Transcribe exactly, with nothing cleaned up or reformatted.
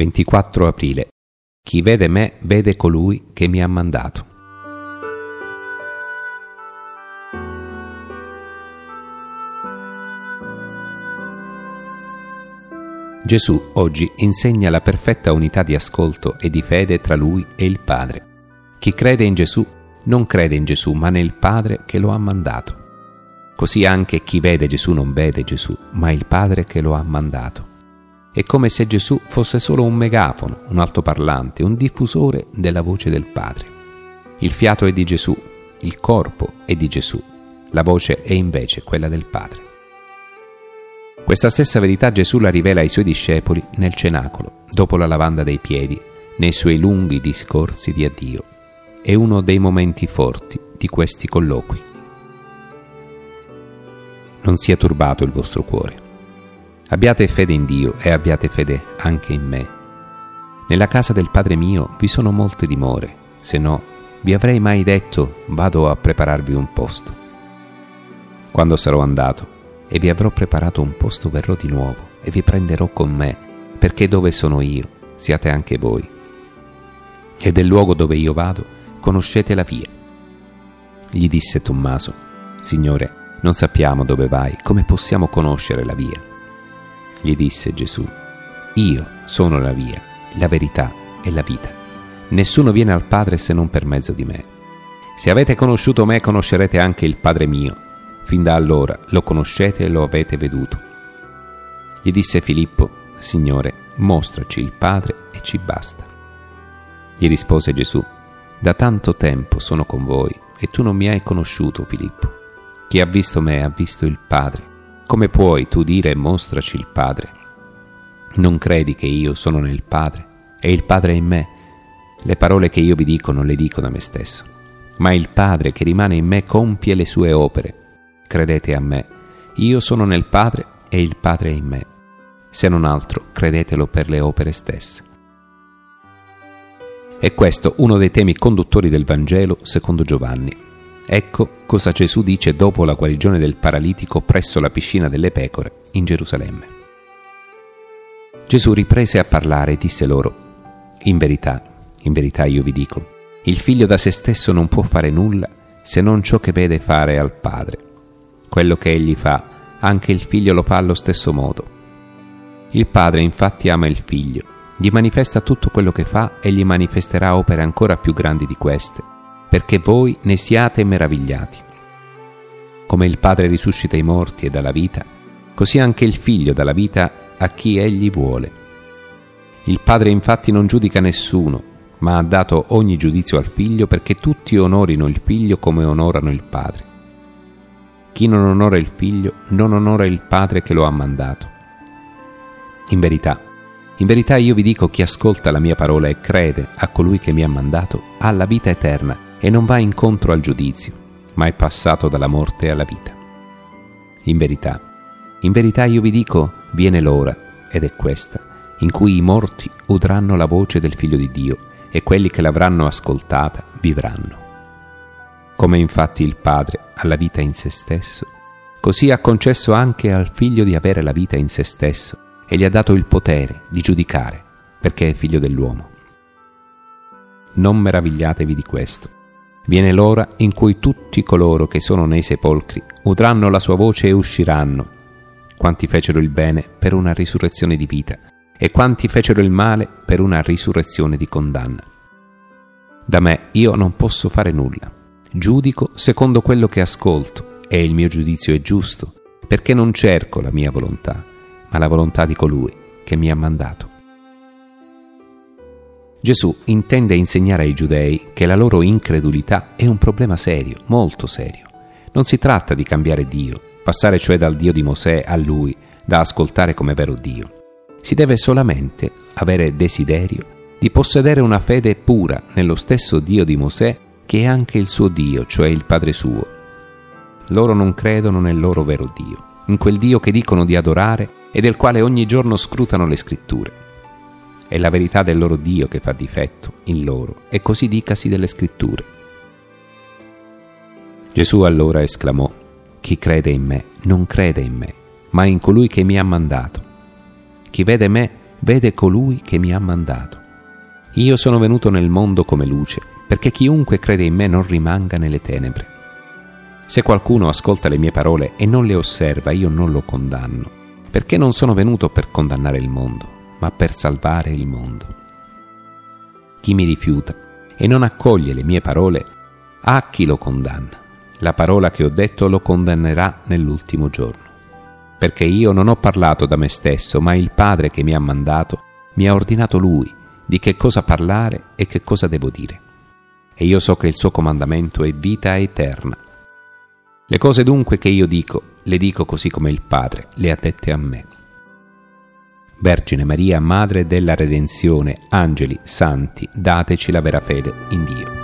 ventiquattro aprile. Chi vede me vede colui che mi ha mandato. Gesù oggi insegna la perfetta unità di ascolto e di fede tra Lui e il Padre. Chi crede in Gesù non crede in Gesù, ma nel Padre che lo ha mandato. Così anche chi vede Gesù non vede Gesù, ma il Padre che lo ha mandato. È come se Gesù fosse solo un megafono, un altoparlante, un diffusore della voce del Padre. Il fiato è di Gesù, il corpo è di Gesù, la voce è invece quella del Padre. Questa stessa verità Gesù la rivela ai suoi discepoli nel cenacolo, dopo la lavanda dei piedi, nei suoi lunghi discorsi di addio. È uno dei momenti forti di questi colloqui. Non sia turbato il vostro cuore. Abbiate fede in Dio e abbiate fede anche in me. Nella casa del Padre mio vi sono molte dimore, se no vi avrei mai detto vado a prepararvi un posto. Quando sarò andato e vi avrò preparato un posto, verrò di nuovo e vi prenderò con me, perché dove sono io siate anche voi. E del luogo dove io vado conoscete la via. Gli disse Tommaso: Signore, non sappiamo dove vai, come possiamo conoscere la via? Gli disse Gesù: Io sono la via, la verità e la vita. Nessuno viene al Padre se non per mezzo di me. Se avete conosciuto me, conoscerete anche il Padre mio. Fin da allora lo conoscete e lo avete veduto. Gli disse Filippo: Signore, mostraci il Padre e ci basta. Gli rispose Gesù: Da tanto tempo sono con voi e tu non mi hai conosciuto, Filippo. Chi ha visto me ha visto il Padre. Come puoi tu dire mostraci il Padre? Non credi che io sono nel Padre e il Padre è in me? Le parole che io vi dico non le dico da me stesso, ma il Padre che rimane in me compie le sue opere. Credete a me, io sono nel Padre e il Padre è in me. Se non altro, credetelo per le opere stesse. È questo uno dei temi conduttori del Vangelo secondo Giovanni. Ecco cosa Gesù dice dopo la guarigione del paralitico presso la piscina delle pecore in Gerusalemme. Gesù riprese a parlare e disse loro: In verità, in verità io vi dico, il figlio da se stesso non può fare nulla se non ciò che vede fare al Padre. Quello che egli fa, anche il figlio lo fa allo stesso modo. Il Padre infatti ama il figlio, gli manifesta tutto quello che fa e gli manifesterà opere ancora più grandi di queste, perché voi ne siate meravigliati. Come il Padre risuscita i morti e dà la vita, così anche il figlio dà la vita a chi egli vuole. Il Padre infatti non giudica nessuno, ma ha dato ogni giudizio al figlio, perché tutti onorino il figlio come onorano il Padre. Chi non onora il figlio non onora il Padre che lo ha mandato. In verità, in verità io vi dico: chi ascolta la mia parola e crede a colui che mi ha mandato ha la vita eterna e non va incontro al giudizio, ma è passato dalla morte alla vita. In verità, in verità io vi dico, viene l'ora, ed è questa, in cui i morti udranno la voce del Figlio di Dio, e quelli che l'avranno ascoltata vivranno. Come infatti il Padre ha la vita in se stesso, così ha concesso anche al Figlio di avere la vita in se stesso e gli ha dato il potere di giudicare, perché è figlio dell'uomo. Non meravigliatevi di questo. Viene l'ora in cui tutti coloro che sono nei sepolcri udranno la sua voce e usciranno, quanti fecero il bene per una risurrezione di vita e quanti fecero il male per una risurrezione di condanna. Da me io non posso fare nulla. Giudico secondo quello che ascolto, e il mio giudizio è giusto, perché non cerco la mia volontà, ma la volontà di colui che mi ha mandato. Gesù intende insegnare ai giudei che la loro incredulità è un problema serio, molto serio. Non si tratta di cambiare Dio, passare cioè dal Dio di Mosè a Lui, da ascoltare come vero Dio. Si deve solamente avere desiderio di possedere una fede pura nello stesso Dio di Mosè, che è anche il suo Dio, cioè il Padre suo. Loro non credono nel loro vero Dio, in quel Dio che dicono di adorare e del quale ogni giorno scrutano le scritture. È la verità del loro Dio che fa difetto in loro, e così dicasi delle scritture. Gesù allora esclamò: chi crede in me non crede in me, ma in colui che mi ha mandato. Chi vede me vede colui che mi ha mandato. Io sono venuto nel mondo come luce, perché chiunque crede in me non rimanga nelle tenebre. Se qualcuno ascolta le mie parole e non le osserva, io non lo condanno, perché non sono venuto per condannare il mondo, ma per salvare il mondo. Chi mi rifiuta e non accoglie le mie parole, a chi lo condanna? La parola che ho detto lo condannerà nell'ultimo giorno. Perché io non ho parlato da me stesso, ma il Padre che mi ha mandato mi ha ordinato Lui di che cosa parlare e che cosa devo dire. E io so che il suo comandamento è vita eterna. Le cose dunque che io dico, le dico così come il Padre le ha dette a me. Vergine Maria, Madre della Redenzione, angeli, santi, dateci la vera fede in Dio.